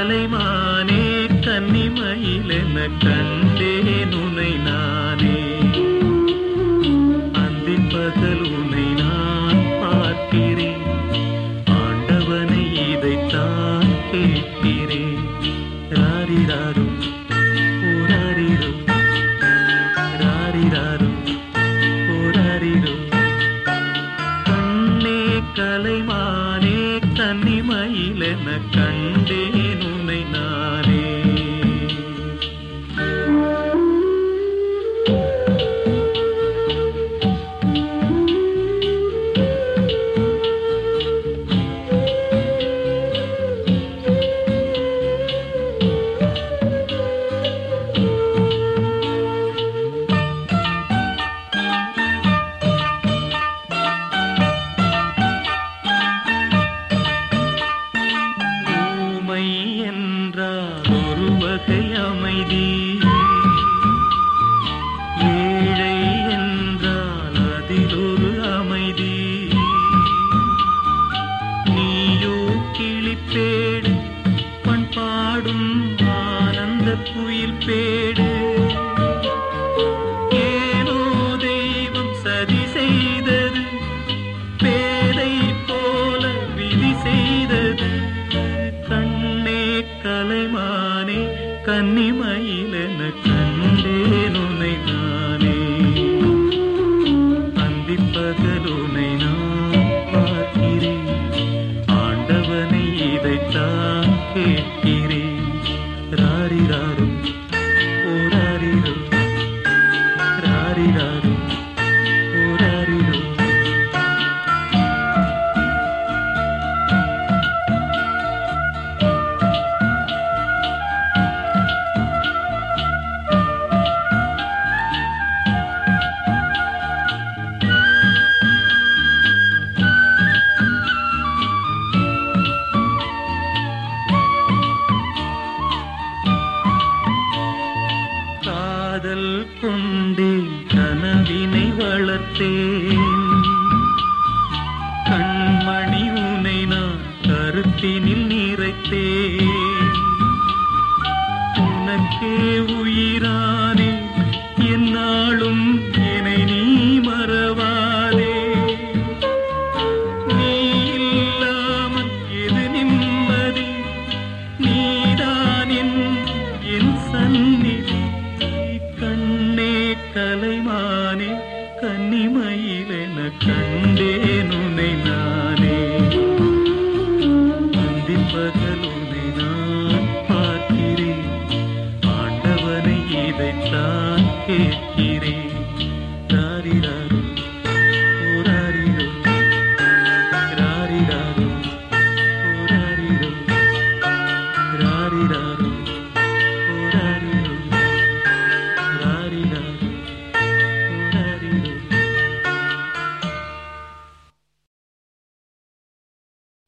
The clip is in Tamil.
கலைமானே கன்னிமயிலென கண்டேன் உனை நானே. அந்திப் பகல் உனை நான் பார்க்கிறேன், ஆண்டவனை இதைத்தான் கேட்கிறேன். ராரிராரும் ஓராரிரும், ராரிராரும் ஓராரிரும். கண்ணே கலைமானே கன்னிமயிலென கண்டேன் உனை நானே. ஒரு வகை அமைதி, ஏழை என்றால் அதில் ஒரு அமைதி. நீயோ கிளிப்பேடு, பண்பாடும் ஆனந்த குயில் பேடு. ஏனோ தெய்வம் சதி செய்தது, பேதை போல விதி செய்தது. கண்ணே கலைமானே கன்னிமயிலென கண்டேன் உனை நானே. அந்திப் பகல் உனை நான் பார்க்கிறேன், ஆண்டவனை இதைத்தான் கேட்கிறேன். ராரிராரும் ஓராரிரும், ராரிராரும் ஓராரிரும். காதல் கொண்டேன் கனவினை வளர்த்தேன், கண்மணி உனை நான் கருத்தினில் நிறைத்தேன். உனக்கே உயிரானே என்னாலும் என்னை நீ மறவாதே. நீ இல்லாமல் எது நிம்மதி, நீதான் என் சந்நிதி. கண்ணே கலைமானே கன்னிமயிலென கண்டேன் உனை நானே. அந்திப் பகல்